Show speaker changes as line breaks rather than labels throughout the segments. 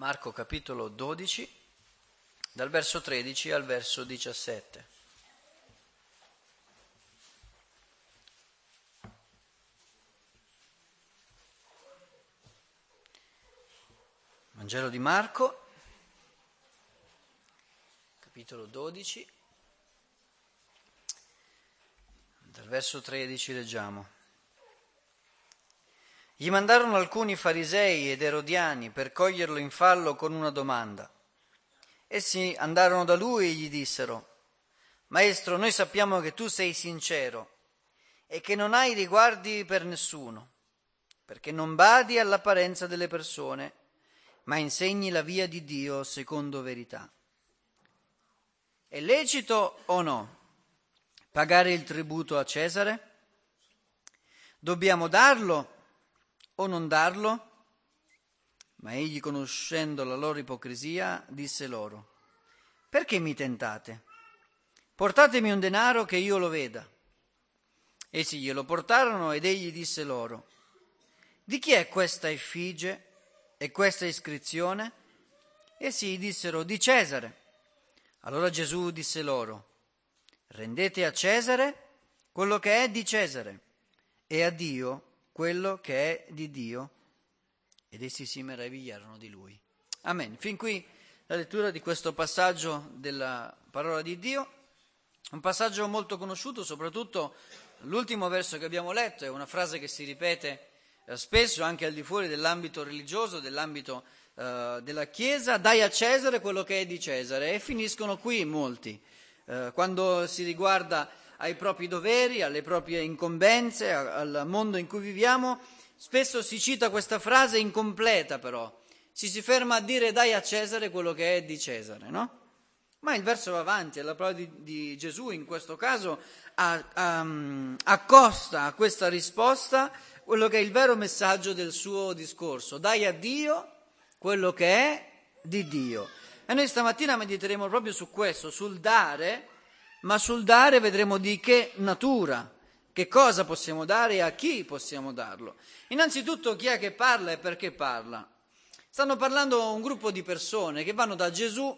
Marco capitolo 12, dal verso 13 al verso 17. Vangelo di Marco, capitolo 12, dal verso 13 leggiamo. Gli mandarono alcuni farisei ed erodiani per coglierlo in fallo con una domanda. Essi andarono da lui e gli dissero: Maestro, noi sappiamo che tu sei sincero e che non hai riguardi per nessuno, perché non badi all'apparenza delle persone, ma insegni la via di Dio secondo verità. È lecito o no pagare il tributo a Cesare? Dobbiamo darlo o non darlo? Ma egli, conoscendo la loro ipocrisia, disse loro: perché mi tentate? Portatemi un denaro che io lo veda. Essi glielo portarono ed egli disse loro: di chi è questa effigie e questa iscrizione? Essi gli dissero: di Cesare. Allora Gesù disse loro: rendete a Cesare quello che è di Cesare e a Dio quello che è di Dio. Ed essi si meravigliarono di lui. Amen. Fin qui la lettura di questo passaggio della parola di Dio, un passaggio molto conosciuto, soprattutto l'ultimo verso che abbiamo letto, è una frase che si ripete spesso anche al di fuori dell'ambito religioso, dell'ambito della Chiesa: dai a Cesare quello che è di Cesare, e finiscono qui molti. Quando si riguarda ai propri doveri, alle proprie incombenze, al mondo in cui viviamo, spesso si cita questa frase incompleta, però si ferma a dire dai a Cesare quello che è di Cesare, no? Ma il verso va avanti, e la parola di Gesù in questo caso accosta a questa risposta quello che è il vero messaggio del suo discorso: dai a Dio quello che è di Dio. E noi stamattina mediteremo proprio su questo, sul dare, ma sul dare vedremo di che natura, che cosa possiamo dare e a chi possiamo darlo. Innanzitutto, chi è che parla e perché parla? Stanno parlando un gruppo di persone che vanno da Gesù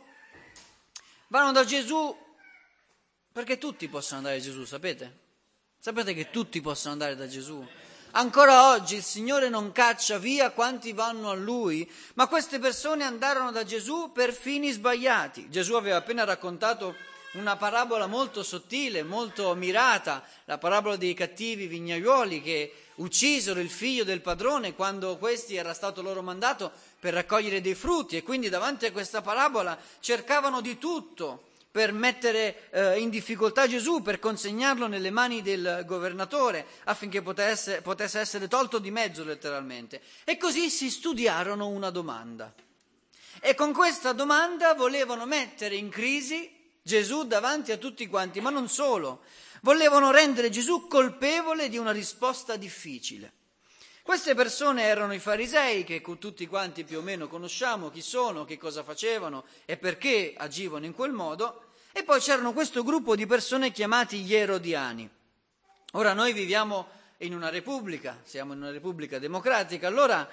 perché tutti possono andare da Gesù, sapete? Sapete che tutti possono andare da Gesù? Ancora oggi il Signore non caccia via quanti vanno a Lui, ma queste persone andarono da Gesù per fini sbagliati. Gesù aveva appena raccontato una parabola molto sottile, molto mirata, la parabola dei cattivi vignaiuoli che uccisero il figlio del padrone quando questi era stato loro mandato per raccogliere dei frutti, e quindi davanti a questa parabola cercavano di tutto per mettere in difficoltà Gesù, per consegnarlo nelle mani del governatore affinché potesse essere tolto di mezzo letteralmente. E così si studiarono una domanda. E con questa domanda volevano mettere in crisi Gesù davanti a tutti quanti, ma non solo, volevano rendere Gesù colpevole di una risposta difficile. Queste persone erano i farisei, che tutti quanti più o meno conosciamo chi sono, che cosa facevano e perché agivano in quel modo, e poi c'erano questo gruppo di persone chiamati gli erodiani. Ora noi viviamo in una repubblica, siamo in una repubblica democratica, allora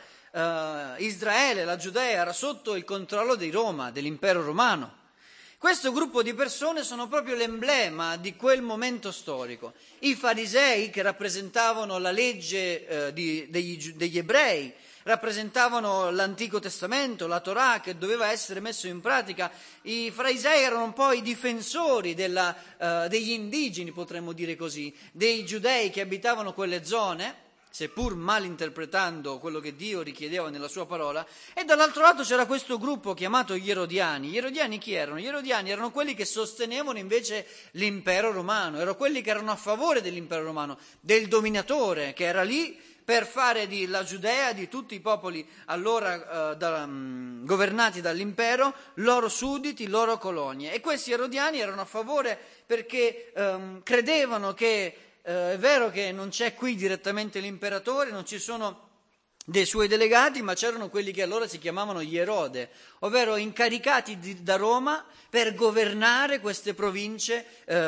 Israele, la Giudea, era sotto il controllo di Roma, dell'impero romano. Questo gruppo di persone sono proprio l'emblema di quel momento storico. I farisei, che rappresentavano la legge degli ebrei, rappresentavano l'Antico Testamento, la Torah, che doveva essere messo in pratica. I farisei erano un po' i difensori degli indigeni, potremmo dire così, dei giudei che abitavano quelle zone, seppur malinterpretando quello che Dio richiedeva nella sua parola. E dall'altro lato c'era questo gruppo chiamato gli erodiani. Gli erodiani chi erano? Gli erodiani erano quelli che sostenevano invece l'impero romano, erano quelli che erano a favore dell'impero romano, del dominatore che era lì per fare della Giudea, di tutti i popoli allora governati dall'impero, loro sudditi, loro colonie. E questi erodiani erano a favore perché credevano che è vero che non c'è qui direttamente l'imperatore, non ci sono dei suoi delegati, ma c'erano quelli che allora si chiamavano gli Erode, ovvero incaricati da Roma per governare queste province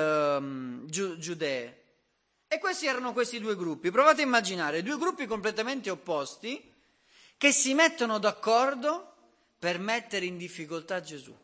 giudee. E questi erano questi due gruppi. Provate a immaginare due gruppi completamente opposti che si mettono d'accordo per mettere in difficoltà Gesù.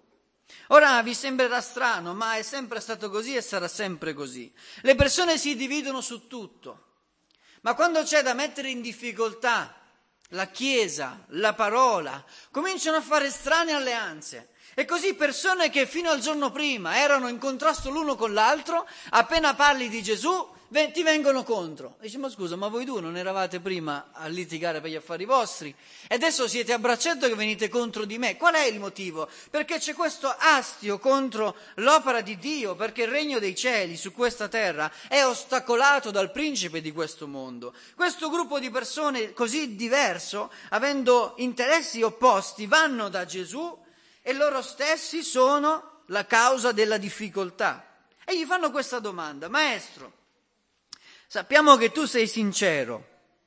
Ora vi sembrerà strano, ma è sempre stato così e sarà sempre così. Le persone si dividono su tutto, ma quando c'è da mettere in difficoltà la Chiesa, la parola, cominciano a fare strane alleanze. E così persone che fino al giorno prima erano in contrasto l'uno con l'altro, appena parli di Gesù, ti vengono contro. Dici, ma scusa, ma voi due non eravate prima a litigare per gli affari vostri? E adesso siete a braccetto che venite contro di me. Qual è il motivo? Perché c'è questo astio contro l'opera di Dio, perché il regno dei cieli su questa terra è ostacolato dal principe di questo mondo. Questo gruppo di persone così diverso, avendo interessi opposti, vanno da Gesù e loro stessi sono la causa della difficoltà. E gli fanno questa domanda: Maestro, sappiamo che tu sei sincero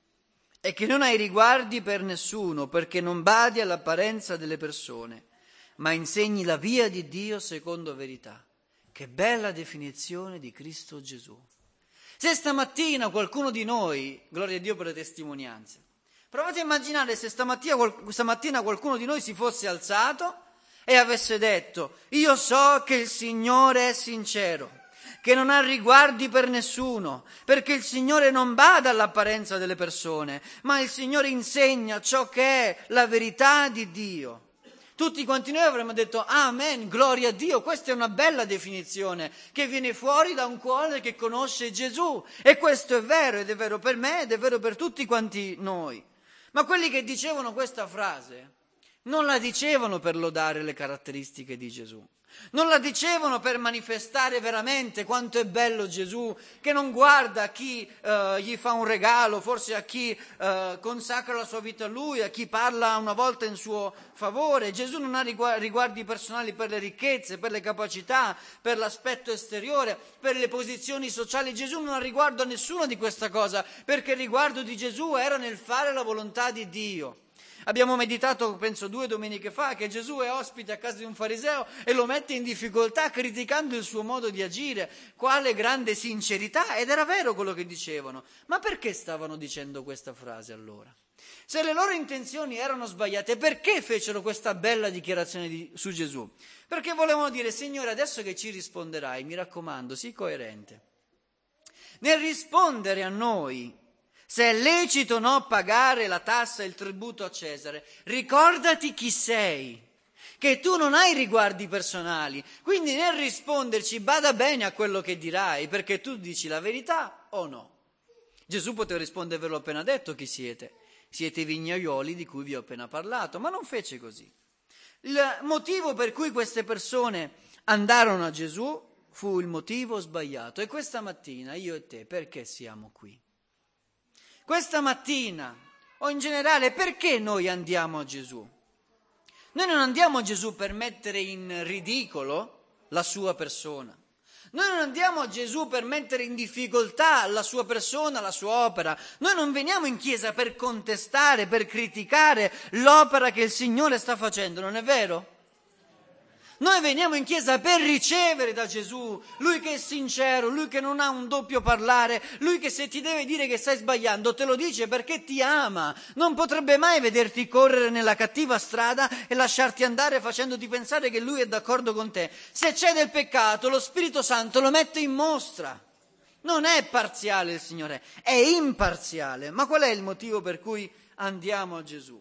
e che non hai riguardi per nessuno, perché non badi all'apparenza delle persone, ma insegni la via di Dio secondo verità. Che bella definizione di Cristo Gesù. Se stamattina qualcuno di noi, gloria a Dio per le testimonianze, provate a immaginare se stamattina qualcuno di noi si fosse alzato e avesse detto: io so che il Signore è sincero, che non ha riguardi per nessuno, perché il Signore non bada all'apparenza delle persone, ma il Signore insegna ciò che è la verità di Dio. Tutti quanti noi avremmo detto amen, gloria a Dio, questa è una bella definizione che viene fuori da un cuore che conosce Gesù, e questo è vero, ed è vero per me ed è vero per tutti quanti noi. Ma quelli che dicevano questa frase non la dicevano per lodare le caratteristiche di Gesù, non la dicevano per manifestare veramente quanto è bello Gesù, che non guarda a chi gli fa un regalo, forse a chi consacra la sua vita a Lui, a chi parla una volta in suo favore. Gesù non ha riguardi personali per le ricchezze, per le capacità, per l'aspetto esteriore, per le posizioni sociali. Gesù non ha riguardo a nessuna di questa cosa, perché il riguardo di Gesù era nel fare la volontà di Dio. Abbiamo meditato, penso 2 domeniche fa, che Gesù è ospite a casa di un fariseo e lo mette in difficoltà criticando il suo modo di agire. Quale grande sincerità! Ed era vero quello che dicevano. Ma perché stavano dicendo questa frase allora? Se le loro intenzioni erano sbagliate, perché fecero questa bella dichiarazione su Gesù? Perché volevano dire: Signore, adesso che ci risponderai, mi raccomando, sii coerente. Nel rispondere a noi, se è lecito o no pagare la tassa e il tributo a Cesare, ricordati chi sei, che tu non hai riguardi personali, quindi nel risponderci bada bene a quello che dirai, perché tu dici la verità o no. Gesù poteva rispondere: ve l'ho appena detto chi siete i vignaioli di cui vi ho appena parlato, ma non fece così. Il motivo per cui queste persone andarono a Gesù fu il motivo sbagliato, e questa mattina io e te perché siamo qui? Questa mattina, o in generale, perché noi andiamo a Gesù? Noi non andiamo a Gesù per mettere in ridicolo la sua persona. Noi non andiamo a Gesù per mettere in difficoltà la sua persona, la sua opera. Noi non veniamo in chiesa per contestare, per criticare l'opera che il Signore sta facendo, non è vero? Noi veniamo in chiesa per ricevere da Gesù, Lui che è sincero, Lui che non ha un doppio parlare, Lui che se ti deve dire che stai sbagliando te lo dice perché ti ama. Non potrebbe mai vederti correre nella cattiva strada e lasciarti andare facendoti pensare che Lui è d'accordo con te. Se c'è del peccato, lo Spirito Santo lo mette in mostra. Non è parziale il Signore, è imparziale. Ma qual è il motivo per cui andiamo a Gesù?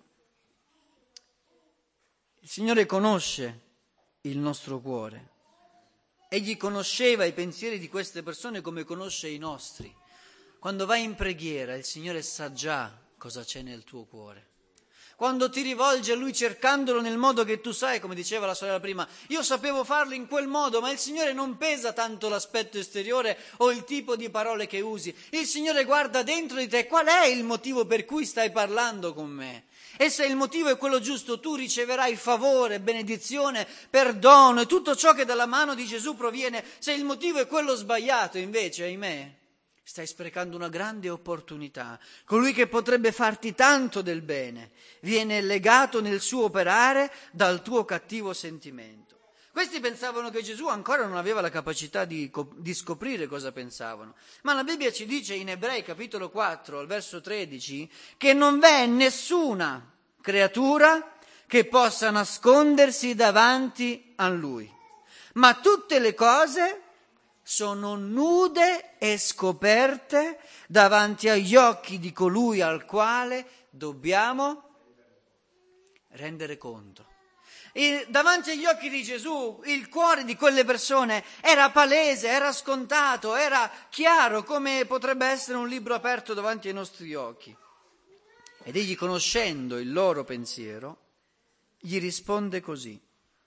Il Signore conosce il nostro cuore. Egli conosceva i pensieri di queste persone come conosce i nostri. Quando vai in preghiera, il Signore sa già cosa c'è nel tuo cuore. Quando ti rivolgi a Lui cercandolo nel modo che tu sai, come diceva la sorella prima, io sapevo farlo in quel modo, ma il Signore non pesa tanto l'aspetto esteriore o il tipo di parole che usi. Il Signore guarda dentro di te, qual è il motivo per cui stai parlando con me? E se il motivo è quello giusto, tu riceverai favore, benedizione, perdono e tutto ciò che dalla mano di Gesù proviene. Se il motivo è quello sbagliato, invece, ahimè, stai sprecando una grande opportunità. Colui che potrebbe farti tanto del bene viene legato nel suo operare dal tuo cattivo sentimento. Questi pensavano che Gesù ancora non aveva la capacità di scoprire cosa pensavano. Ma la Bibbia ci dice in Ebrei capitolo 4, al verso 13, che non v'è nessuna creatura che possa nascondersi davanti a Lui, ma tutte le cose sono nude e scoperte davanti agli occhi di colui al quale dobbiamo rendere conto. E davanti agli occhi di Gesù il cuore di quelle persone era palese, era scontato, era chiaro, come potrebbe essere un libro aperto davanti ai nostri occhi. Ed egli, conoscendo il loro pensiero, gli risponde così.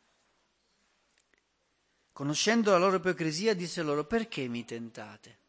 Conoscendo la loro ipocrisia, disse loro: perché mi tentate?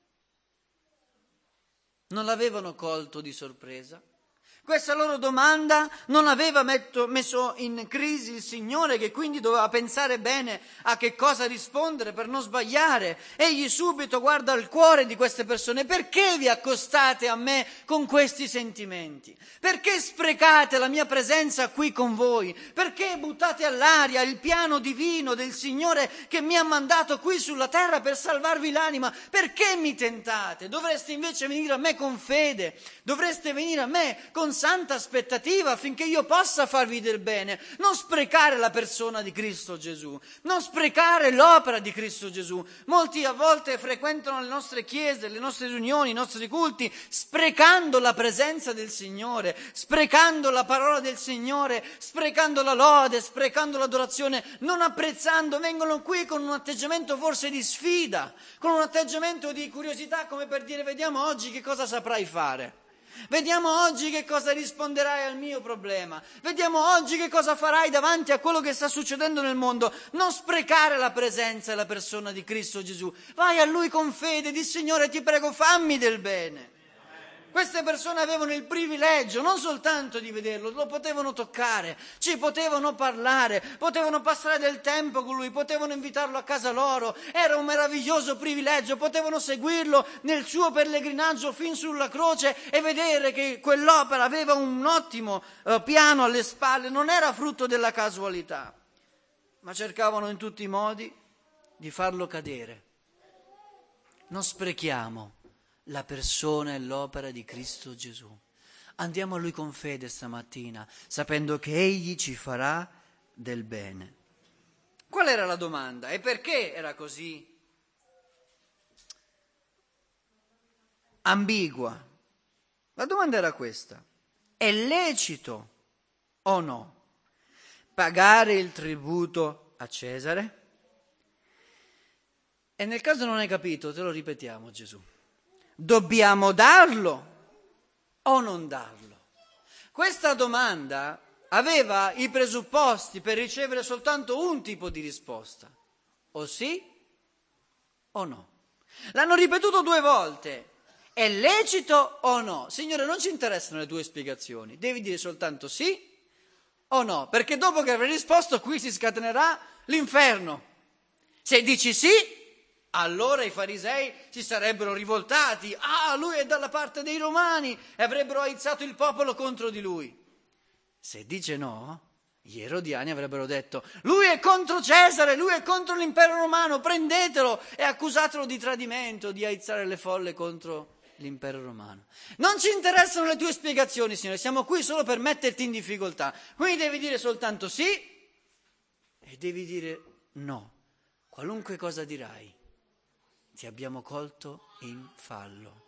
Non l'avevano colto di sorpresa? Questa loro domanda non aveva messo in crisi il Signore, che quindi doveva pensare bene a che cosa rispondere per non sbagliare. Egli subito guarda il cuore di queste persone. Perché vi accostate a me con questi sentimenti? Perché sprecate la mia presenza qui con voi? Perché buttate all'aria il piano divino del Signore che mi ha mandato qui sulla terra per salvarvi l'anima? Perché mi tentate? Dovreste invece venire a me con fede, dovreste venire a me con santa aspettativa affinché io possa farvi del bene, non sprecare la persona di Cristo Gesù, non sprecare l'opera di Cristo Gesù. Molti a volte frequentano le nostre chiese, le nostre riunioni, i nostri culti, sprecando la presenza del Signore, sprecando la parola del Signore, sprecando la lode, sprecando l'adorazione, non apprezzando, vengono qui con un atteggiamento forse di sfida, con un atteggiamento di curiosità, come per dire: vediamo oggi che cosa saprai fare. Vediamo oggi che cosa risponderai al mio problema. Vediamo oggi che cosa farai davanti a quello che sta succedendo nel mondo. Non sprecare la presenza e la persona di Cristo Gesù. Vai a Lui con fede, di: Signore, ti prego, fammi del bene. Queste persone avevano il privilegio non soltanto di vederlo, lo potevano toccare, ci potevano parlare, potevano passare del tempo con lui, potevano invitarlo a casa loro. Era un meraviglioso privilegio, potevano seguirlo nel suo pellegrinaggio fin sulla croce e vedere che quell'opera aveva un ottimo piano alle spalle, non era frutto della casualità, ma cercavano in tutti i modi di farlo cadere. Non sprechiamo la persona e l'opera di Cristo Gesù. Andiamo a Lui con fede stamattina, sapendo che Egli ci farà del bene. Qual era la domanda? E perché era così ambigua? La domanda era questa: è lecito o no pagare il tributo a Cesare? E nel caso non hai capito, te lo ripetiamo, Gesù. Dobbiamo darlo o non darlo? Questa domanda aveva i presupposti per ricevere soltanto un tipo di risposta: o sì o no. L'hanno ripetuto 2 volte. È lecito o no? Signore, non ci interessano le tue spiegazioni, devi dire soltanto sì o no, perché dopo che avrai risposto qui si scatenerà l'inferno. Se dici sì, allora i farisei si sarebbero rivoltati: lui è dalla parte dei romani, e avrebbero aizzato il popolo contro di lui. Se dice no, gli erodiani avrebbero detto: lui è contro Cesare, lui è contro l'impero romano, prendetelo e accusatelo di tradimento, di aizzare le folle contro l'impero romano. Non ci interessano le tue spiegazioni, Signore, siamo qui solo per metterti in difficoltà, quindi devi dire soltanto sì e devi dire no. Qualunque cosa dirai, ti abbiamo colto in fallo.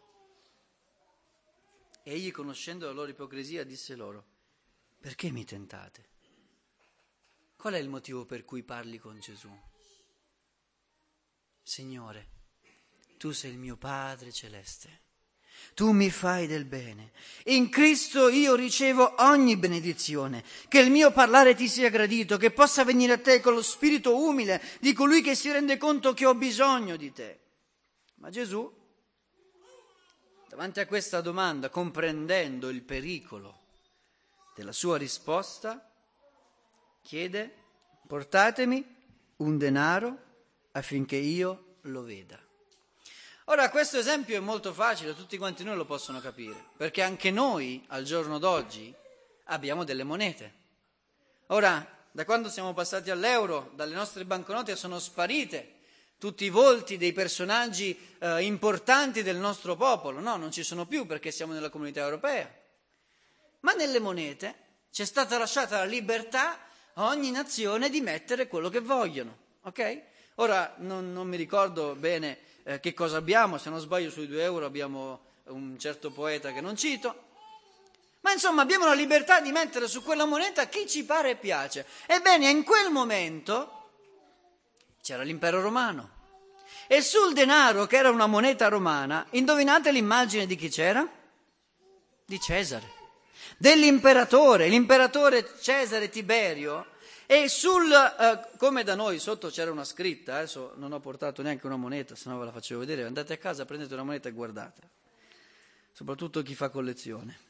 Egli, conoscendo la loro ipocrisia, disse loro: perché mi tentate? Qual è il motivo per cui parli con Gesù? Signore, tu sei il mio Padre celeste, tu mi fai del bene, in Cristo io ricevo ogni benedizione, che il mio parlare ti sia gradito, che possa venire a te con lo spirito umile di colui che si rende conto che ho bisogno di te. Ma Gesù, davanti a questa domanda, comprendendo il pericolo della sua risposta, chiede: portatemi un denaro affinché io lo veda. Ora, questo esempio è molto facile, tutti quanti noi lo possono capire, perché anche noi al giorno d'oggi abbiamo delle monete. Ora, da quando siamo passati all'euro, dalle nostre banconote sono sparite tutti i volti dei personaggi importanti del nostro popolo. No, non ci sono più perché siamo nella comunità europea. Ma nelle monete C'è stata lasciata la libertà a ogni nazione di mettere quello che vogliono, ok? Ora non mi ricordo bene che cosa abbiamo, se non sbaglio sui 2 euro abbiamo un certo poeta che non cito, ma insomma abbiamo la libertà di mettere su quella moneta chi ci pare e piace. Ebbene, in quel momento c'era l'impero romano e sul denaro, che era una moneta romana, indovinate l'immagine di chi c'era? Di Cesare, dell'imperatore, l'imperatore Cesare Tiberio, e come da noi sotto c'era una scritta, adesso non ho portato neanche una moneta, se no ve la facevo vedere, andate a casa, prendete una moneta e guardatela, soprattutto chi fa collezione.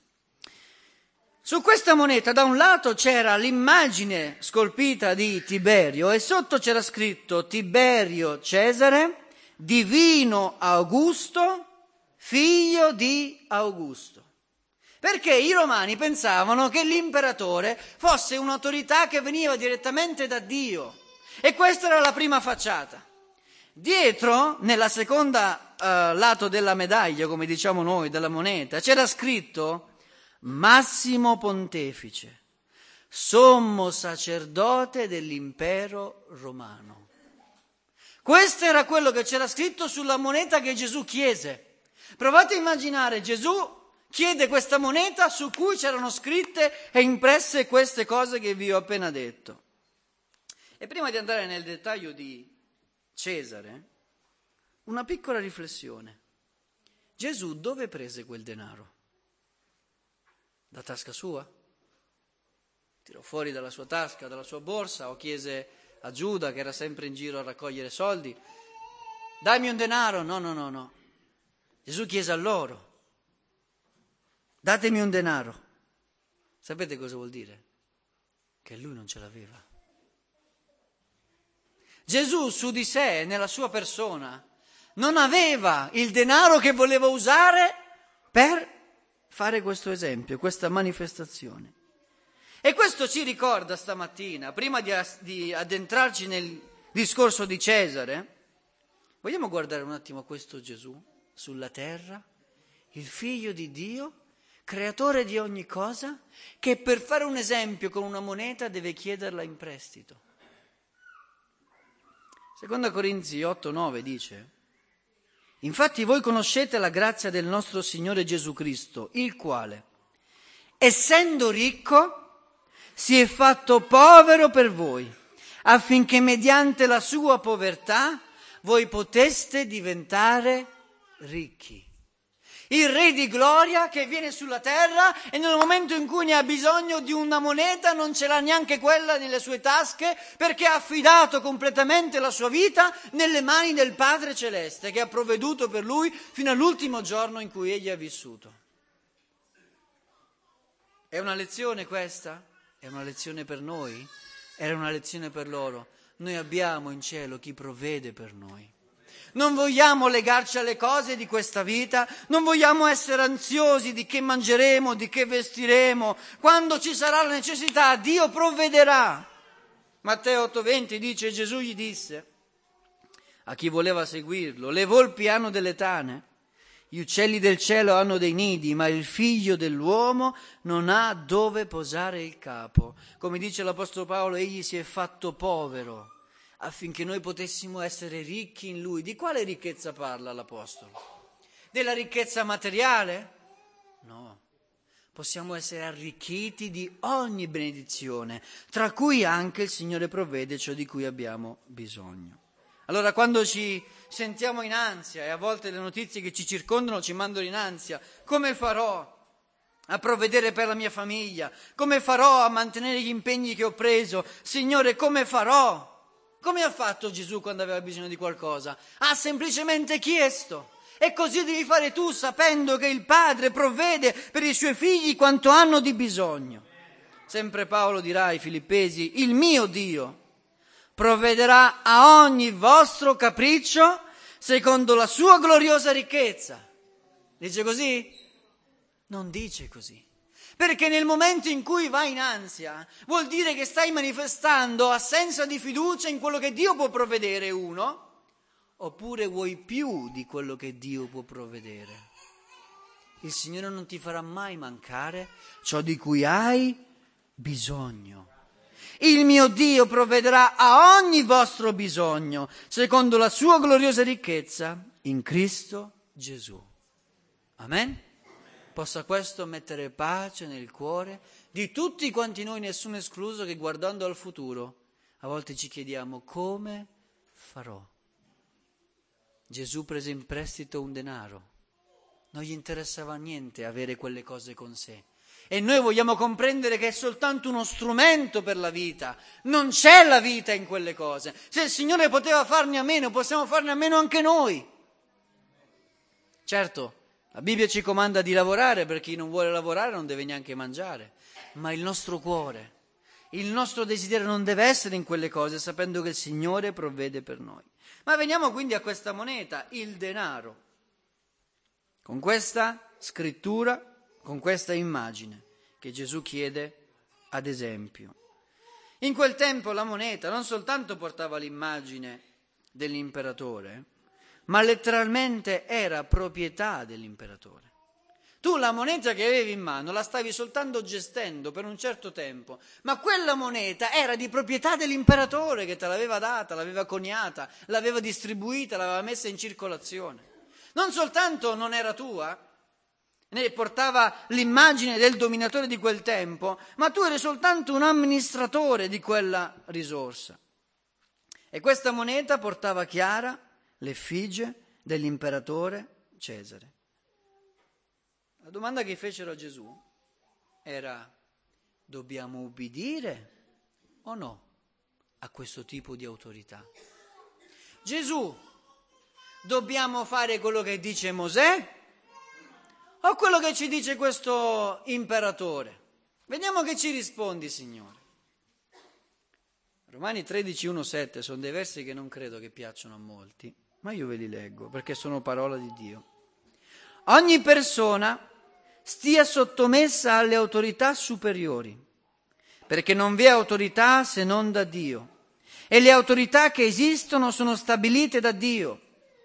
Su questa moneta da un lato c'era l'immagine scolpita di Tiberio e sotto c'era scritto Tiberio Cesare, divino Augusto, figlio di Augusto. Perché i romani pensavano che l'imperatore fosse un'autorità che veniva direttamente da Dio e questa era la prima facciata. Dietro, nella seconda lato della medaglia, come diciamo noi, della moneta, c'era scritto Massimo Pontefice, sommo sacerdote dell'impero romano. Questo era quello che c'era scritto sulla moneta che Gesù chiese. Provate a immaginare, Gesù chiede questa moneta su cui c'erano scritte e impresse queste cose che vi ho appena detto. E prima di andare nel dettaglio di Cesare, una piccola riflessione. Gesù dove prese quel denaro? Da tasca sua? Tirò fuori dalla sua tasca, dalla sua borsa, o chiese a Giuda, che era sempre in giro a raccogliere soldi, dammi un denaro? No. Gesù chiese a loro, datemi un denaro. Sapete cosa vuol dire? Che lui non ce l'aveva. Gesù su di sé, nella sua persona, non aveva il denaro che voleva usare per fare questo esempio, questa manifestazione. E questo ci ricorda stamattina, prima di addentrarci nel discorso di Cesare, vogliamo guardare un attimo questo Gesù sulla terra, il figlio di Dio, creatore di ogni cosa, che per fare un esempio con una moneta deve chiederla in prestito. Seconda Corinzi 8:9 dice: infatti voi conoscete la grazia del nostro Signore Gesù Cristo, il quale, essendo ricco, si è fatto povero per voi, affinché mediante la sua povertà voi poteste diventare ricchi. Il Re di gloria che viene sulla terra e nel momento in cui ne ha bisogno di una moneta non ce l'ha neanche quella nelle sue tasche, perché ha affidato completamente la sua vita nelle mani del Padre Celeste che ha provveduto per lui fino all'ultimo giorno in cui egli ha vissuto. È una lezione questa? È una lezione per noi? Era una lezione per loro. Noi abbiamo in cielo chi provvede per noi. Non vogliamo legarci alle cose di questa vita, non vogliamo essere ansiosi di che mangeremo, di che vestiremo. Quando ci sarà la necessità, Dio provvederà. Matteo 8:20 dice: Gesù gli disse a chi voleva seguirlo: le volpi hanno delle tane, gli uccelli del cielo hanno dei nidi, ma il figlio dell'uomo non ha dove posare il capo. Come dice l'Apostolo Paolo, egli si è fatto povero affinché noi potessimo essere ricchi in Lui. Di quale ricchezza parla l'Apostolo? Della ricchezza materiale? No. Possiamo essere arricchiti di ogni benedizione, tra cui anche il Signore provvede ciò di cui abbiamo bisogno. Allora, quando ci sentiamo in ansia, e a volte le notizie che ci circondano ci mandano in ansia, come farò a provvedere per la mia famiglia? Come farò a mantenere gli impegni che ho preso? Signore, come farò? Come ha fatto Gesù quando aveva bisogno di qualcosa? Ha semplicemente chiesto. E così devi fare tu, sapendo che il Padre provvede per i suoi figli quanto hanno di bisogno. Sempre Paolo dirà ai Filippesi: il mio Dio provvederà a ogni vostro capriccio secondo la sua gloriosa ricchezza. Dice così? Non dice così. Perché nel momento in cui vai in ansia vuol dire che stai manifestando assenza di fiducia in quello che Dio può provvedere, uno, oppure vuoi più di quello che Dio può provvedere. Il Signore non ti farà mai mancare ciò di cui hai bisogno. Il mio Dio provvederà a ogni vostro bisogno, secondo la sua gloriosa ricchezza in Cristo Gesù. Amen? Possa questo mettere pace nel cuore di tutti quanti noi, nessuno escluso, che guardando al futuro a volte ci chiediamo: come farò? Gesù prese in prestito un denaro, non gli interessava niente avere quelle cose con sé. E noi vogliamo comprendere che è soltanto uno strumento per la vita, non c'è la vita in quelle cose. Se il Signore poteva farne a meno, possiamo farne a meno anche noi. Certo, la Bibbia ci comanda di lavorare, per chi non vuole lavorare non deve neanche mangiare, ma il nostro cuore, il nostro desiderio non deve essere in quelle cose, sapendo che il Signore provvede per noi. Ma veniamo quindi a questa moneta, il denaro, con questa scrittura, con questa immagine che Gesù chiede ad esempio. In quel tempo la moneta non soltanto portava l'immagine dell'imperatore, ma letteralmente era proprietà dell'imperatore. Tu la moneta che avevi in mano la stavi soltanto gestendo per un certo tempo, ma quella moneta era di proprietà dell'imperatore che te l'aveva data, l'aveva coniata, l'aveva distribuita, l'aveva messa in circolazione. Non soltanto non era tua, ne portava l'immagine del dominatore di quel tempo, ma tu eri soltanto un amministratore di quella risorsa. E questa moneta portava chiara l'effigie dell'imperatore Cesare. La domanda che fecero a Gesù era: dobbiamo ubbidire o no a questo tipo di autorità? Gesù, dobbiamo fare quello che dice Mosè o quello che ci dice questo imperatore? Vediamo che ci rispondi, Signore. Romani 13, 1, 7 sono dei versi che non credo che piacciono a molti, ma io ve li leggo perché sono parola di Dio. Ogni persona stia sottomessa alle autorità superiori, perché non vi è autorità se non da Dio, e le autorità che esistono sono stabilite da Dio.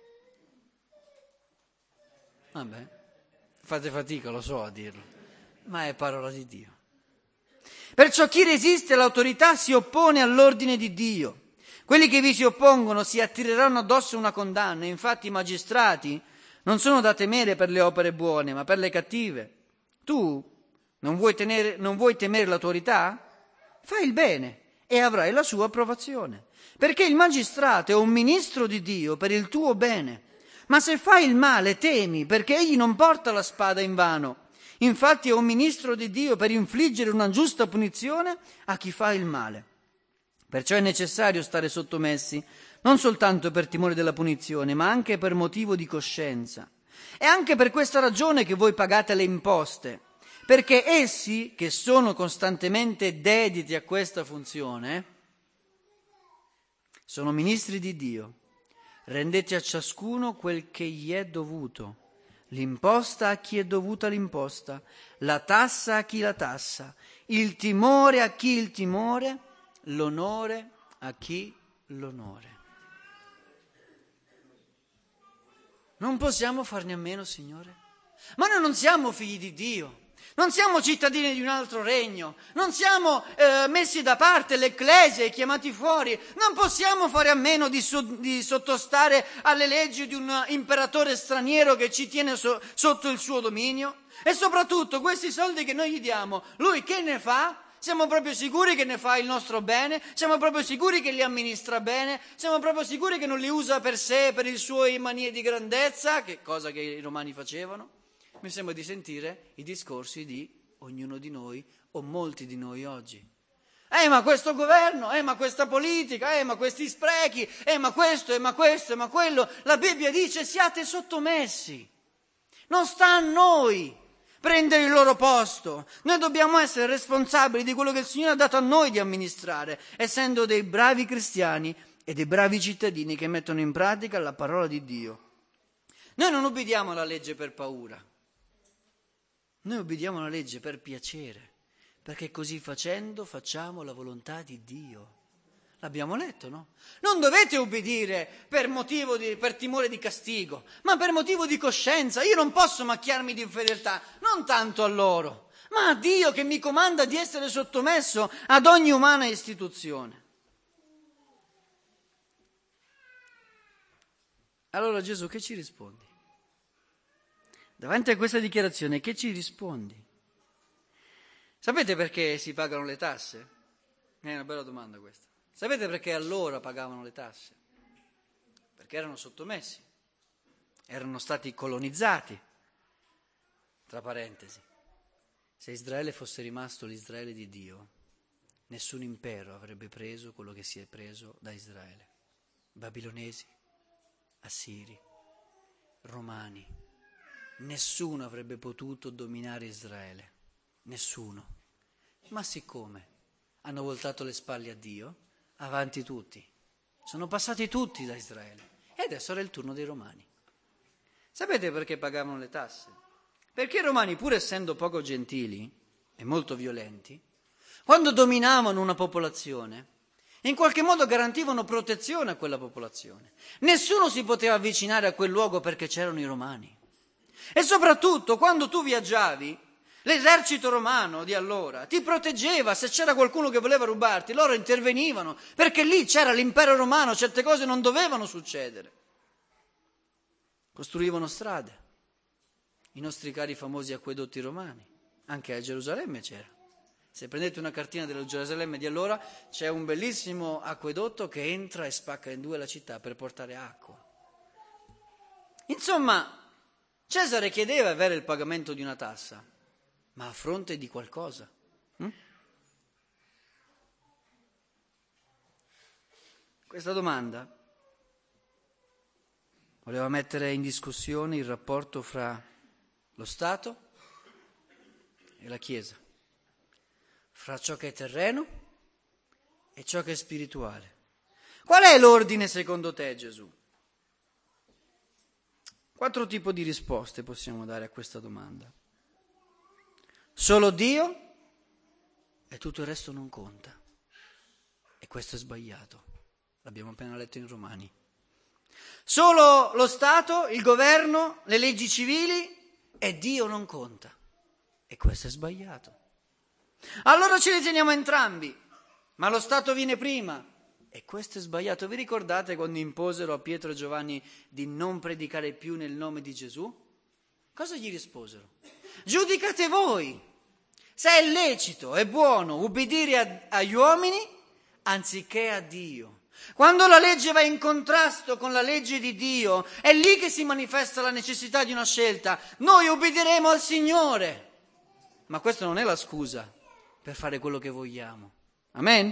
Vabbè, fate fatica, lo so a dirlo, ma è parola di Dio. Perciò chi resiste all'autorità si oppone all'ordine di Dio. Quelli che vi si oppongono si attireranno addosso una condanna. Infatti i magistrati non sono da temere per le opere buone, ma per le cattive. Tu non vuoi temere l'autorità? Fai il bene e avrai la sua approvazione. Perché il magistrato è un ministro di Dio per il tuo bene. Ma se fai il male, temi, perché egli non porta la spada invano. Infatti è un ministro di Dio per infliggere una giusta punizione a chi fa il male. Perciò è necessario stare sottomessi, non soltanto per timore della punizione, ma anche per motivo di coscienza. È anche per questa ragione che voi pagate le imposte, perché essi, che sono costantemente dediti a questa funzione, sono ministri di Dio. Rendete a ciascuno quel che gli è dovuto. L'imposta a chi è dovuta l'imposta, la tassa a chi la tassa, il timore a chi il timore, l'onore a chi l'onore. Non possiamo farne a meno, Signore? Ma noi non siamo figli di Dio, non siamo cittadini di un altro regno, non siamo messi da parte, l'ecclesia, chiamati fuori, non possiamo fare a meno di sottostare alle leggi di un imperatore straniero che ci tiene sotto il suo dominio. E soprattutto questi soldi che noi gli diamo, lui che ne fa? Siamo proprio sicuri che ne fa il nostro bene? Siamo proprio sicuri che li amministra bene? Siamo proprio sicuri che non li usa per sé, per i suoi manie di grandezza, che cosa che i romani facevano? Mi sembra di sentire i discorsi di ognuno di noi o molti di noi oggi. Ma questo governo, ma questa politica, ma questi sprechi, ma questo, ma questo, ma quello. La Bibbia dice: siate sottomessi. Non sta a noi prendere il loro posto. Noi dobbiamo essere responsabili di quello che il Signore ha dato a noi di amministrare, essendo dei bravi cristiani e dei bravi cittadini che mettono in pratica la parola di Dio. Noi non ubbidiamo alla legge per paura. Noi ubbidiamo alla legge per piacere, perché così facendo facciamo la volontà di Dio. L'abbiamo letto, no? Non dovete ubbidire per timore di castigo, ma per motivo di coscienza. Io non posso macchiarmi di infedeltà, non tanto a loro, ma a Dio che mi comanda di essere sottomesso ad ogni umana istituzione. Allora Gesù, che ci rispondi? Davanti a questa dichiarazione, che ci rispondi? Sapete perché si pagano le tasse? È una bella domanda questa. Sapete perché allora pagavano le tasse? Perché erano sottomessi, erano stati colonizzati. Tra parentesi, se Israele fosse rimasto l'Israele di Dio, nessun impero avrebbe preso quello che si è preso da Israele. Babilonesi, assiri, romani, nessuno avrebbe potuto dominare Israele, nessuno. Ma siccome hanno voltato le spalle a Dio, avanti tutti, sono passati tutti da Israele e adesso era il turno dei romani. Sapete perché pagavano le tasse? Perché i romani, pur essendo poco gentili e molto violenti, quando dominavano una popolazione, in qualche modo garantivano protezione a quella popolazione. Nessuno si poteva avvicinare a quel luogo perché c'erano i romani. E soprattutto, quando tu viaggiavi, l'esercito romano di allora ti proteggeva. Se c'era qualcuno che voleva rubarti, loro intervenivano, perché lì c'era l'impero romano, certe cose non dovevano succedere. Costruivano strade. I nostri cari famosi acquedotti romani, anche a Gerusalemme c'era. Se prendete una cartina della Gerusalemme di allora, c'è un bellissimo acquedotto che entra e spacca in due la città per portare acqua. Insomma, Cesare chiedeva avere il pagamento di una tassa, ma a fronte di qualcosa. Questa domanda voleva mettere in discussione il rapporto fra lo Stato e la Chiesa, fra ciò che è terreno e ciò che è spirituale. Qual è l'ordine secondo te, Gesù? 4 tipi di risposte possiamo dare a questa domanda. Solo Dio e tutto il resto non conta. E questo è sbagliato. L'abbiamo appena letto in Romani. Solo lo Stato, il governo, le leggi civili e Dio non conta. E questo è sbagliato. Allora ci riteniamo entrambi, ma lo Stato viene prima. E questo è sbagliato. Vi ricordate quando imposero a Pietro e Giovanni di non predicare più nel nome di Gesù? Cosa gli risposero? Giudicate voi se è lecito e buono ubbidire agli uomini anziché a Dio. Quando la legge va in contrasto con la legge di Dio, è lì che si manifesta la necessità di una scelta. Noi ubbidiremo al Signore, ma questa non è la scusa per fare quello che vogliamo. Amen?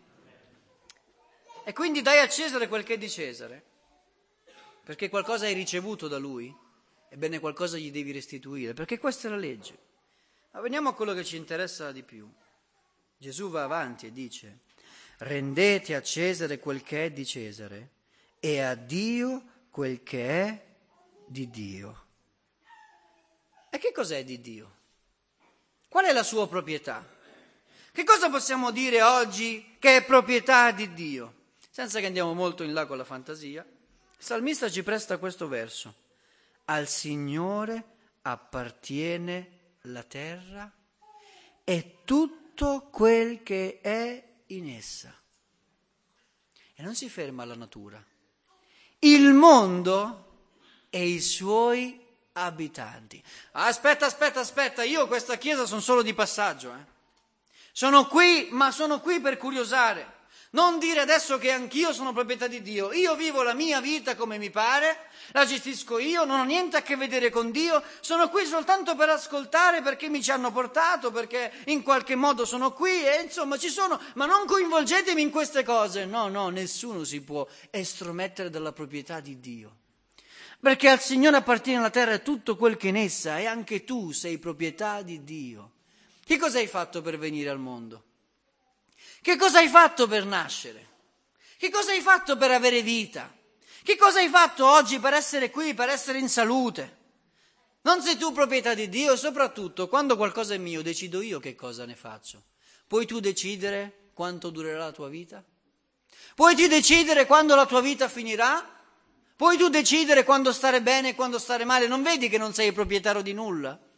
E quindi dai a Cesare quel che è di Cesare, perché qualcosa hai ricevuto da lui, ebbene qualcosa gli devi restituire, perché questa è la legge. Ma veniamo a quello che ci interessa di più. Gesù va avanti e dice: rendete a Cesare quel che è di Cesare e a Dio quel che è di Dio. E che cos'è di Dio? Qual è la sua proprietà? Che cosa possiamo dire oggi che è proprietà di Dio? Senza che andiamo molto in là con la fantasia, il salmista ci presta questo verso: al Signore appartiene la terra e tutto quel che è in essa. E non si ferma alla natura. Il mondo e i suoi abitanti. Aspetta, io questa chiesa sono solo di passaggio. Sono qui, ma sono qui per curiosare. Non dire adesso che anch'io sono proprietà di Dio. Io vivo la mia vita come mi pare, la gestisco io, non ho niente a che vedere con Dio, sono qui soltanto per ascoltare perché mi ci hanno portato, perché in qualche modo sono qui e insomma ci sono, ma non coinvolgetemi in queste cose. No, nessuno si può estromettere dalla proprietà di Dio. Perché al Signore appartiene la terra e tutto quel che in essa, e anche tu sei proprietà di Dio. Che cosa hai fatto per venire al mondo? Che cosa hai fatto per nascere? Che cosa hai fatto per avere vita? Che cosa hai fatto oggi per essere qui, per essere in salute? Non sei tu proprietà di Dio? E soprattutto, quando qualcosa è mio, decido io che cosa ne faccio. Puoi tu decidere quanto durerà la tua vita? Puoi tu decidere quando la tua vita finirà? Puoi tu decidere quando stare bene e quando stare male? Non vedi che non sei proprietario di nulla?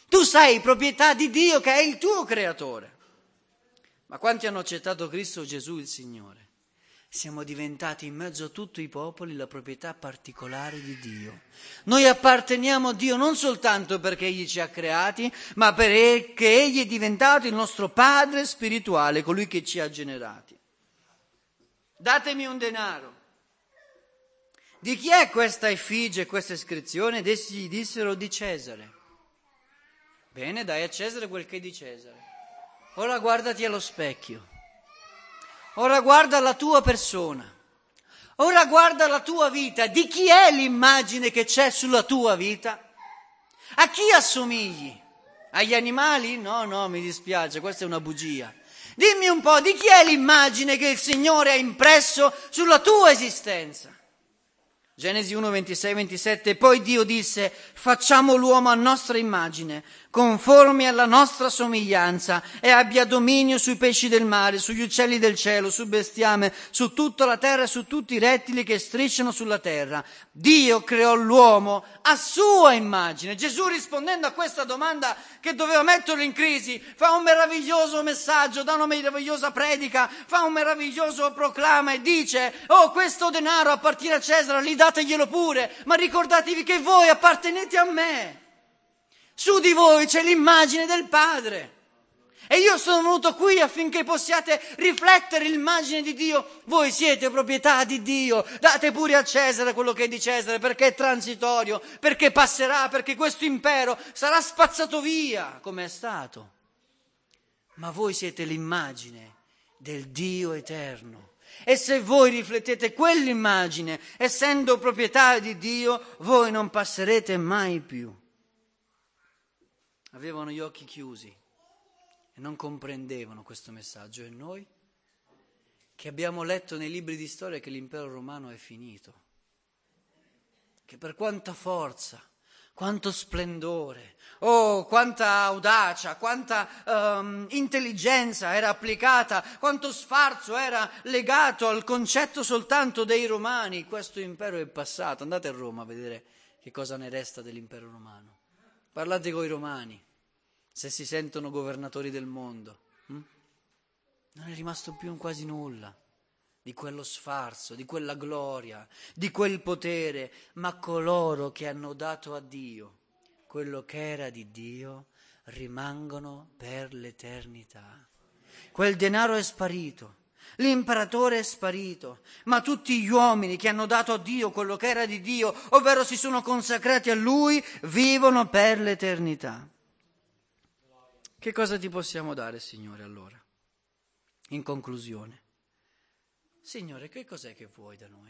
Tu sei proprietà di Dio che è il tuo creatore. Ma quanti hanno accettato Cristo Gesù il Signore? Siamo diventati in mezzo a tutti i popoli la proprietà particolare di Dio. Noi apparteniamo a Dio non soltanto perché Egli ci ha creati, ma perché Egli è diventato il nostro Padre spirituale, colui che ci ha generati. Datemi un denaro. Di chi è questa effigie, questa iscrizione? Ed essi gli dissero: di Cesare. Bene, dai a Cesare quel che è di Cesare. Ora guardati allo specchio. Ora guarda la tua persona. Ora guarda la tua vita. Di chi è l'immagine che c'è sulla tua vita? A chi assomigli? Agli animali? No, mi dispiace, questa è una bugia. Dimmi un po', di chi è l'immagine che il Signore ha impresso sulla tua esistenza? Genesi 1, 26, 27, poi Dio disse: facciamo l'uomo a nostra immagine, conformi alla nostra somiglianza, e abbia dominio sui pesci del mare, sugli uccelli del cielo, sul bestiame, su tutta la terra e su tutti i rettili che strisciano sulla terra. Dio creò l'uomo a sua immagine. Gesù, rispondendo a questa domanda che doveva metterlo in crisi, fa un meraviglioso messaggio, dà una meravigliosa predica, fa un meraviglioso proclama e dice: oh, questo denaro appartiene a Cesare, li dateglielo pure, ma ricordatevi che voi appartenete a me. Su di voi c'è l'immagine del Padre. E io sono venuto qui affinché possiate riflettere l'immagine di Dio. Voi siete proprietà di Dio. Date pure a Cesare quello che è di Cesare, perché è transitorio, perché passerà, perché questo impero sarà spazzato via, come è stato. Ma voi siete l'immagine del Dio eterno. E se voi riflettete quell'immagine, essendo proprietà di Dio, voi non passerete mai più. Avevano gli occhi chiusi e non comprendevano questo messaggio. E noi, che abbiamo letto nei libri di storia che l'impero romano è finito, che per quanta forza, quanto splendore, quanta audacia, quanta intelligenza era applicata, quanto sfarzo era legato al concetto soltanto dei romani, questo impero è passato. Andate a Roma a vedere che cosa ne resta dell'impero romano. Parlate coi romani, se si sentono governatori del mondo. Non è rimasto più quasi nulla di quello sfarzo, di quella gloria, di quel potere, ma coloro che hanno dato a Dio quello che era di Dio rimangono per l'eternità. Quel denaro è sparito, l'imperatore è sparito, ma tutti gli uomini che hanno dato a Dio quello che era di Dio, ovvero si sono consacrati a Lui, vivono per l'eternità. Che cosa ti possiamo dare, Signore, allora? In conclusione, Signore, che cos'è che vuoi da noi?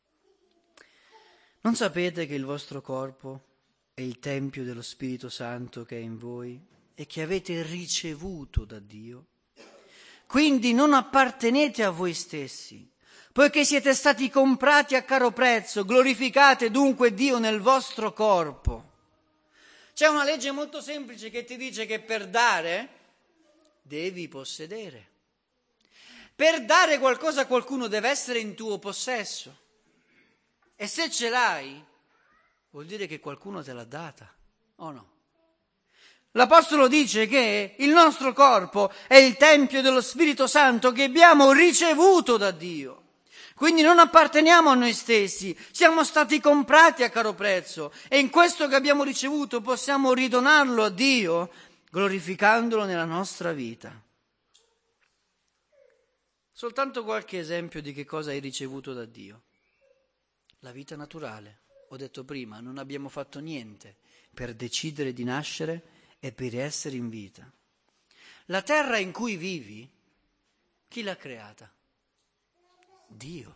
Non sapete che il vostro corpo è il tempio dello Spirito Santo che è in voi e che avete ricevuto da Dio? Quindi non appartenete a voi stessi, poiché siete stati comprati a caro prezzo, glorificate dunque Dio nel vostro corpo. C'è una legge molto semplice che ti dice che per dare devi possedere. Per dare qualcosa a qualcuno deve essere in tuo possesso. E se ce l'hai, vuol dire che qualcuno te l'ha data, o no? L'Apostolo dice che il nostro corpo è il tempio dello Spirito Santo che abbiamo ricevuto da Dio. Quindi non apparteniamo a noi stessi, siamo stati comprati a caro prezzo e in questo che abbiamo ricevuto possiamo ridonarlo a Dio, glorificandolo nella nostra vita. Soltanto qualche esempio di che cosa hai ricevuto da Dio. La vita naturale. Ho detto prima, non abbiamo fatto niente per decidere di nascere e per essere in vita. La terra in cui vivi, chi l'ha creata? Dio.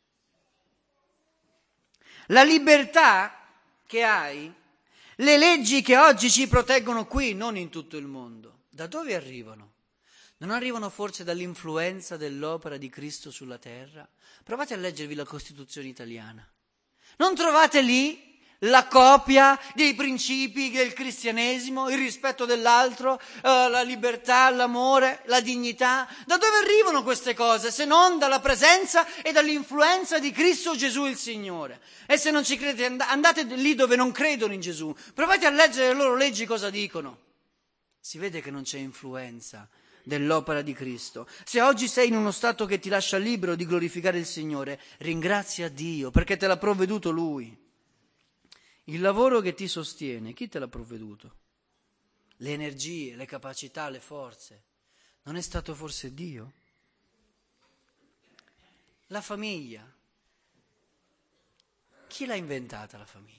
La libertà che hai, le leggi che oggi ci proteggono qui, non in tutto il mondo, da dove arrivano? Non arrivano forse dall'influenza dell'opera di Cristo sulla terra? Provate a leggervi la Costituzione italiana. Non trovate lì La copia dei principi del cristianesimo, il rispetto dell'altro, la libertà, l'amore, la dignità. Da dove arrivano queste cose se non dalla presenza e dall'influenza di Cristo Gesù il Signore? E se non ci credete, andate lì dove non credono in Gesù, provate a leggere le loro leggi cosa dicono. Si vede che non c'è influenza dell'opera di Cristo. Se oggi sei in uno stato che ti lascia libero di glorificare il Signore, ringrazia Dio perché te l'ha provveduto Lui. Il lavoro che ti sostiene, chi te l'ha provveduto? Le energie, le capacità, le forze. Non è stato forse Dio? La famiglia. Chi l'ha inventata la famiglia?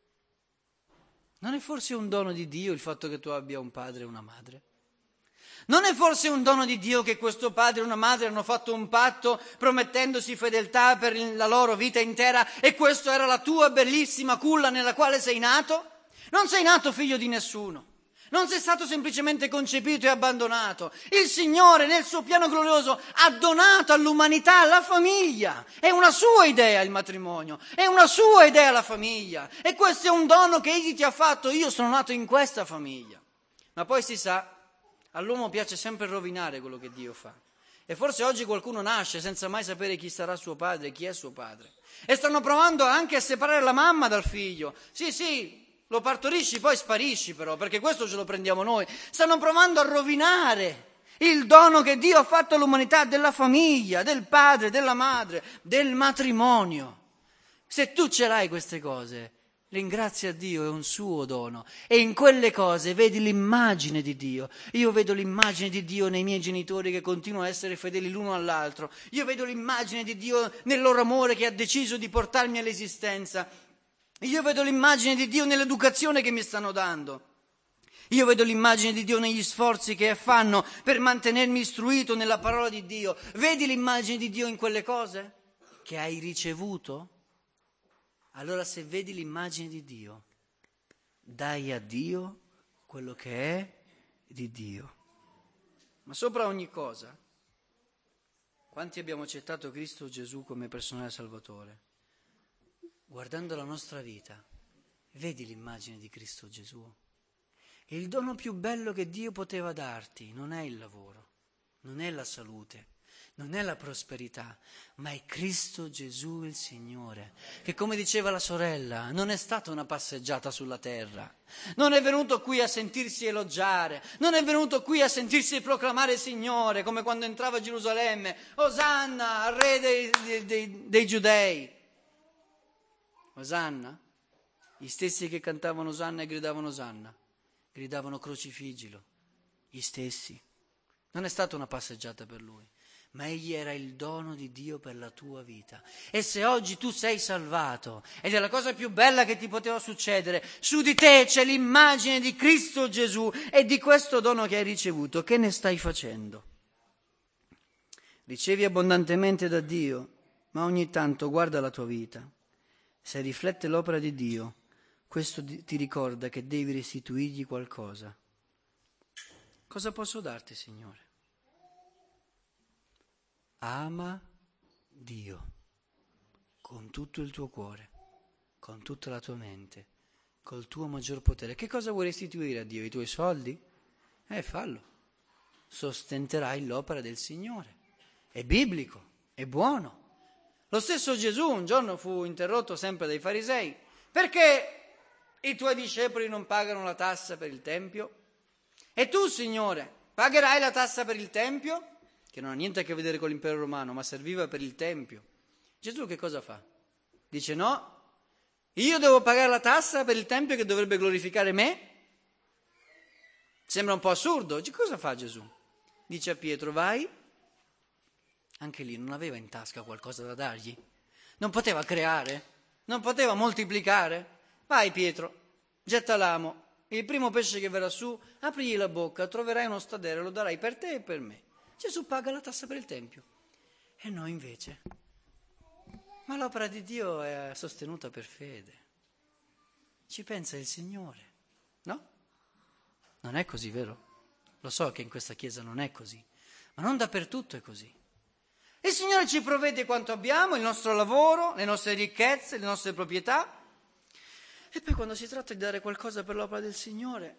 Non è forse un dono di Dio il fatto che tu abbia un padre e una madre? Non è forse un dono di Dio che questo padre e una madre hanno fatto un patto promettendosi fedeltà per la loro vita intera e questa era la tua bellissima culla nella quale sei nato? Non sei nato figlio di nessuno, non sei stato semplicemente concepito e abbandonato. Il Signore nel suo piano glorioso ha donato all'umanità la famiglia. È una sua idea il matrimonio, è una sua idea la famiglia e questo è un dono che Egli ti ha fatto. Io sono nato in questa famiglia. Ma poi si sa, all'uomo piace sempre rovinare quello che Dio fa. E forse oggi qualcuno nasce senza mai sapere chi sarà suo padre, chi è suo padre. E stanno provando anche a separare la mamma dal figlio. Sì, lo partorisci, poi sparisci però, perché questo ce lo prendiamo noi. Stanno provando a rovinare il dono che Dio ha fatto all'umanità della famiglia, del padre, della madre, del matrimonio. Se tu ce l'hai queste cose, ringrazia Dio, è un suo dono e in quelle cose vedi l'immagine di Dio. Io vedo l'immagine di Dio nei miei genitori che continuano a essere fedeli l'uno all'altro. Io vedo l'immagine di Dio nel loro amore che ha deciso di portarmi all'esistenza. Io vedo l'immagine di Dio nell'educazione che mi stanno dando. Io vedo l'immagine di Dio negli sforzi che fanno per mantenermi istruito nella parola di Dio. Vedi l'immagine di Dio in quelle cose che hai ricevuto? Allora se vedi l'immagine di Dio, dai a Dio quello che è di Dio. Ma sopra ogni cosa, quanti abbiamo accettato Cristo Gesù come personale Salvatore? Guardando la nostra vita, vedi l'immagine di Cristo Gesù? E il dono più bello che Dio poteva darti non è il lavoro, non è la salute, non è la prosperità, ma è Cristo Gesù il Signore, che come diceva la sorella, non è stata una passeggiata sulla terra, non è venuto qui a sentirsi elogiare, non è venuto qui a sentirsi proclamare il Signore, come quando entrava a Gerusalemme, Osanna al re dei Giudei. Osanna? Gli stessi che cantavano Osanna e gridavano Osanna, gridavano crocifiggilo, gli stessi. Non è stata una passeggiata per lui, ma egli era il dono di Dio per la tua vita. E se oggi tu sei salvato, ed è la cosa più bella che ti poteva succedere, su di te c'è l'immagine di Cristo Gesù e di questo dono che hai ricevuto, che ne stai facendo? Ricevi abbondantemente da Dio, ma ogni tanto guarda la tua vita. Se riflette l'opera di Dio, questo ti ricorda che devi restituirgli qualcosa. Cosa posso darti, Signore? Ama Dio con tutto il tuo cuore, con tutta la tua mente, col tuo maggior potere. Che cosa vuoi restituire a Dio? I tuoi soldi? Fallo. Sostenterai l'opera del Signore. È biblico, è buono. Lo stesso Gesù un giorno fu interrotto sempre dai farisei. Perché i tuoi discepoli non pagano la tassa per il Tempio? E tu, Signore, pagherai la tassa per il Tempio? Che non ha niente a che vedere con l'impero romano, ma serviva per il Tempio. Gesù che cosa fa? Dice no, io devo pagare la tassa per il Tempio che dovrebbe glorificare me? Sembra un po' assurdo. Cosa fa Gesù? Dice a Pietro, vai. Anche lì non aveva in tasca qualcosa da dargli? Non poteva creare? Non poteva moltiplicare? Vai Pietro, getta l'amo, il primo pesce che verrà su, aprigli la bocca, troverai uno stadere, lo darai per te e per me. Gesù paga la tassa per il Tempio. E noi invece? Ma l'opera di Dio è sostenuta per fede. Ci pensa il Signore, no? Non è così, vero? Lo so che in questa chiesa non è così, ma non dappertutto è così. Il Signore ci provvede quanto abbiamo, il nostro lavoro, le nostre ricchezze, le nostre proprietà. E poi quando si tratta di dare qualcosa per l'opera del Signore,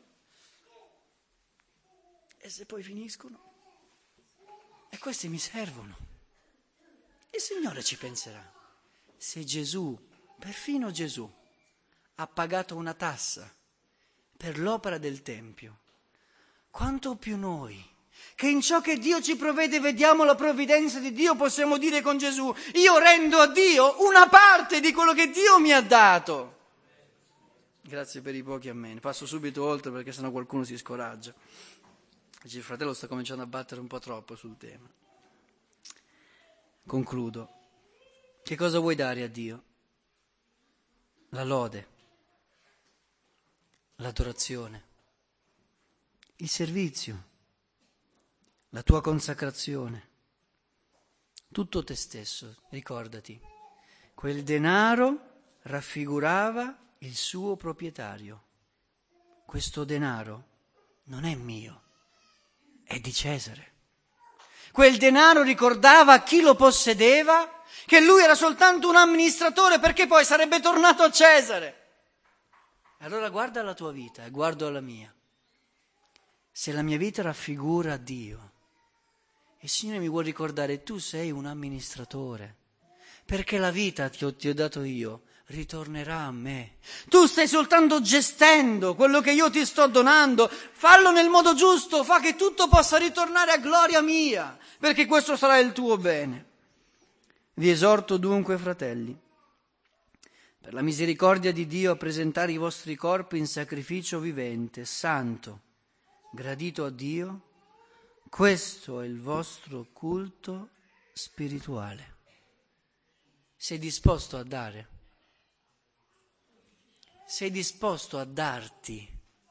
e se poi finiscono, e questi mi servono, il Signore ci penserà. Se Gesù, perfino Gesù, ha pagato una tassa per l'opera del Tempio, quanto più noi, che in ciò che Dio ci provvede vediamo la provvidenza di Dio, possiamo dire con Gesù: io rendo a Dio una parte di quello che Dio mi ha dato. Grazie per i pochi amen. Passo subito oltre perché sennò qualcuno si scoraggia. Il fratello sta cominciando a battere un po' troppo sul tema. Concludo. Che cosa vuoi dare a Dio? La lode, l'adorazione, il servizio, la tua consacrazione, tutto te stesso. Ricordati, quel denaro raffigurava il suo proprietario. Questo denaro non è mio, è di Cesare. Quel denaro ricordava a chi lo possedeva che lui era soltanto un amministratore, perché poi sarebbe tornato a Cesare. Allora guarda la tua vita e guardo la mia. Se la mia vita raffigura Dio, il Signore mi vuol ricordare: tu sei un amministratore, perché la vita che ti ho dato io ritornerà a me. Tu stai soltanto gestendo quello che io ti sto donando, fallo nel modo giusto, fa che tutto possa ritornare a gloria mia, perché questo sarà il tuo bene. Vi esorto dunque, fratelli, per la misericordia di Dio, a presentare i vostri corpi in sacrificio vivente, santo, gradito a Dio. Questo è il vostro culto spirituale. Sei disposto a dare? Sei disposto a darti?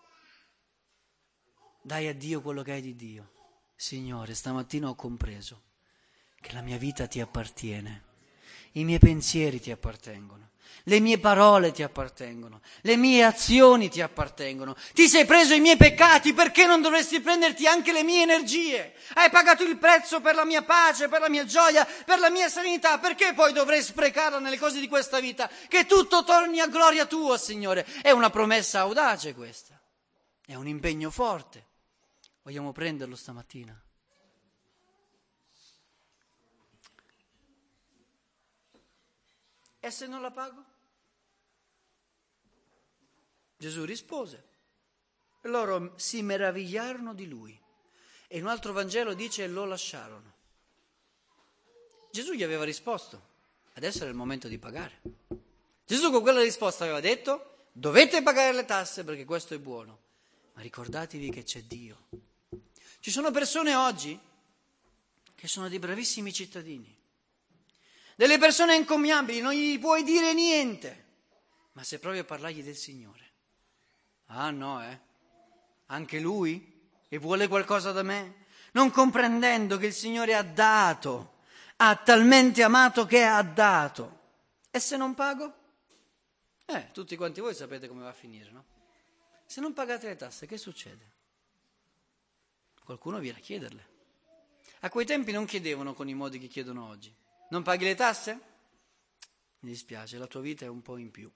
Dai a Dio quello che hai di Dio. Signore, stamattina ho compreso che la mia vita ti appartiene, i miei pensieri ti appartengono, le mie parole ti appartengono, le mie azioni ti appartengono. Ti sei preso i miei peccati, perché non dovresti prenderti anche le mie energie? Hai pagato il prezzo per la mia pace, per la mia gioia, per la mia serenità, perché poi dovrei sprecarla nelle cose di questa vita? Che tutto torni a gloria tua, Signore. È una promessa audace questa, è un impegno forte. Vogliamo prenderlo stamattina? E se non la pago? Gesù rispose e loro si meravigliarono di lui. E in un altro Vangelo dice: lo lasciarono. Gesù gli aveva risposto: adesso era il momento di pagare. Gesù con quella risposta aveva detto: dovete pagare le tasse perché questo è buono, ma ricordatevi che c'è Dio. Ci sono persone oggi che sono dei bravissimi cittadini, delle persone encomiabili, non gli puoi dire niente, ma se provi a parlargli del Signore: ah no, anche lui? E vuole qualcosa da me? Non comprendendo che il Signore ha dato, ha talmente amato che ha dato. E se non pago? Tutti quanti voi sapete come va a finire, no? Se non pagate le tasse, che succede? Qualcuno viene a chiederle. A quei tempi non chiedevano con i modi che chiedono oggi. Non paghi le tasse? Mi dispiace, la tua vita è un po' in più.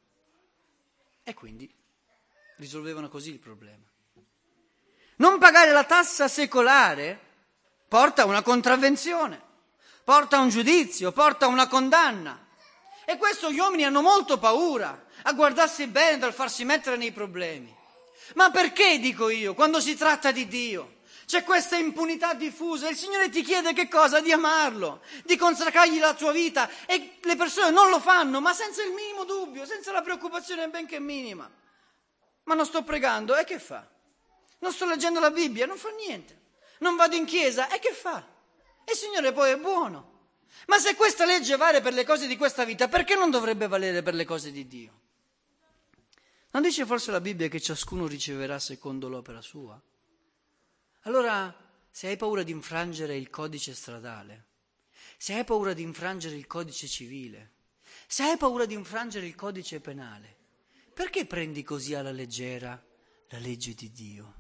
E quindi risolvevano così il problema. Non pagare la tassa secolare porta a una contravvenzione, porta a un giudizio, porta a una condanna. E questo gli uomini hanno molto paura a guardarsi bene dal farsi mettere nei problemi. Ma perché, dico io, quando si tratta di Dio, c'è questa impunità diffusa? Il Signore ti chiede che cosa? Di amarlo, di consacrargli la tua vita, e le persone non lo fanno, ma senza il minimo dubbio, senza la preoccupazione benché minima. Ma non sto pregando, e che fa? Non sto leggendo la Bibbia, non fa niente. Non vado in chiesa, e che fa? E il Signore poi è buono. Ma se questa legge vale per le cose di questa vita, perché non dovrebbe valere per le cose di Dio? Non dice forse la Bibbia che ciascuno riceverà secondo l'opera sua? Allora, se hai paura di infrangere il codice stradale, se hai paura di infrangere il codice civile, se hai paura di infrangere il codice penale, perché prendi così alla leggera la legge di Dio?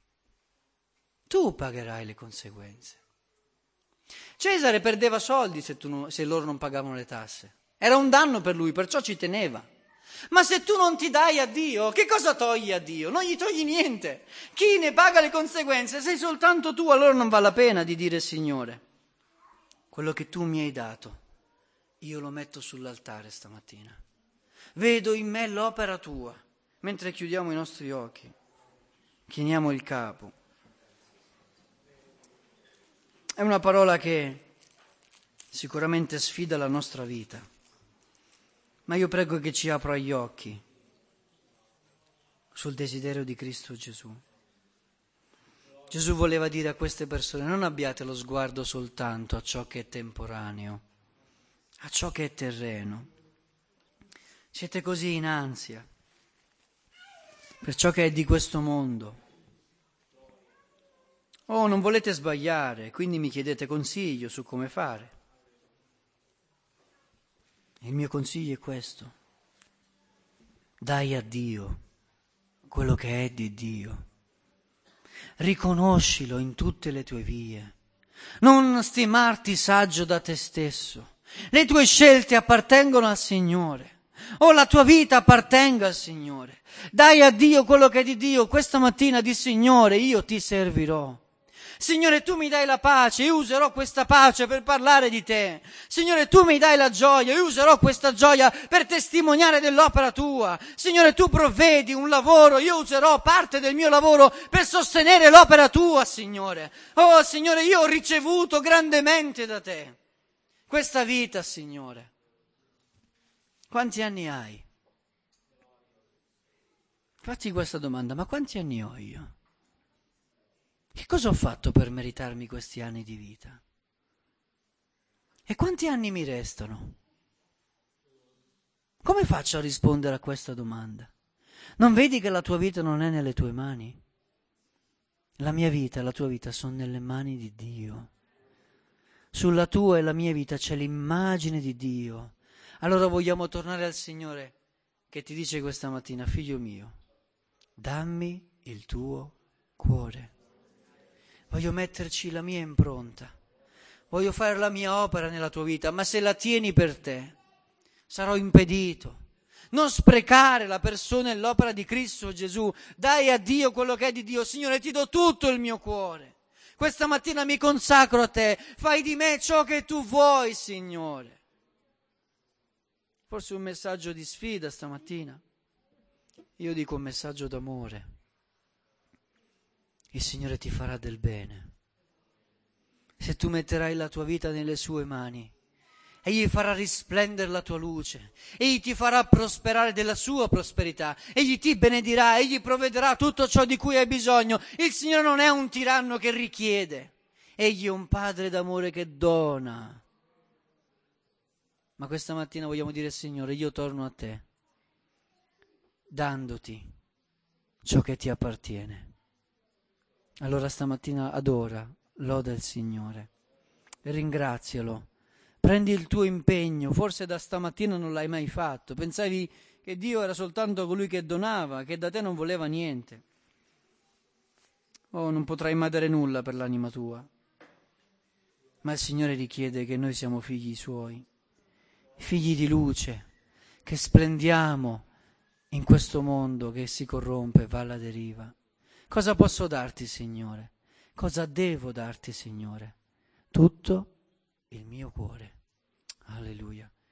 Tu pagherai le conseguenze. Cesare perdeva soldi se loro non pagavano le tasse. Era un danno per lui, perciò ci teneva. Ma se tu non ti dai a Dio, che cosa togli a Dio? Non gli togli niente. Chi ne paga le conseguenze sei soltanto tu, allora non vale la pena di dire Signore, quello che tu mi hai dato, io lo metto sull'altare stamattina. Vedo in me l'opera tua. Mentre chiudiamo i nostri occhi, chiniamo il capo. È una parola che sicuramente sfida la nostra vita, ma io prego che ci apra gli occhi sul desiderio di Cristo Gesù. Gesù voleva dire a queste persone: non abbiate lo sguardo soltanto a ciò che è temporaneo, a ciò che è terreno. Siete così in ansia per ciò che è di questo mondo. Oh, non volete sbagliare, quindi mi chiedete consiglio su come fare. Il mio consiglio è questo: dai a Dio quello che è di Dio. Riconoscilo in tutte le tue vie. Non stimarti saggio da te stesso. Le tue scelte appartengono al Signore. O la tua vita appartenga al Signore. Dai a Dio quello che è di Dio. Questa mattina di Signore, io ti servirò. Signore, tu mi dai la pace, io userò questa pace per parlare di te. Signore, tu mi dai la gioia, io userò questa gioia per testimoniare dell'opera tua. Signore, tu provvedi un lavoro, io userò parte del mio lavoro per sostenere l'opera tua, Signore. Oh, Signore, io ho ricevuto grandemente da te questa vita, Signore. Quanti anni hai? Fatti questa domanda: ma quanti anni ho io? Che cosa ho fatto per meritarmi questi anni di vita? E quanti anni mi restano? Come faccio a rispondere a questa domanda? Non vedi che la tua vita non è nelle tue mani? La mia vita e la tua vita sono nelle mani di Dio. Sulla tua e la mia vita c'è l'immagine di Dio. Allora vogliamo tornare al Signore che ti dice questa mattina: figlio mio, dammi il tuo cuore. Voglio metterci la mia impronta, voglio fare la mia opera nella tua vita, ma se la tieni per te, sarò impedito. Non sprecare la persona e l'opera di Cristo Gesù. Dai a Dio quello che è di Dio. Signore, ti do tutto il mio cuore. Questa mattina mi consacro a te. Fai di me ciò che tu vuoi, Signore. Forse un messaggio di sfida stamattina. Io dico un messaggio d'amore. Il Signore ti farà del bene. Se tu metterai la tua vita nelle sue mani, Egli farà risplendere la tua luce, Egli ti farà prosperare della sua prosperità, Egli ti benedirà, Egli provvederà tutto ciò di cui hai bisogno. Il Signore non è un tiranno che richiede, Egli è un Padre d'amore che dona. Ma questa mattina vogliamo dire: Signore, io torno a te, dandoti ciò che ti appartiene. Allora stamattina adora, loda il Signore, ringrazialo, prendi il tuo impegno. Forse da stamattina non l'hai mai fatto, pensavi che Dio era soltanto colui che donava, che da te non voleva niente. Oh, non potrai mai dare nulla per l'anima tua, ma il Signore richiede che noi siamo figli Suoi, figli di luce, che splendiamo in questo mondo che si corrompe, va alla deriva. Cosa posso darti, Signore? Cosa devo darti, Signore? Tutto il mio cuore. Alleluia.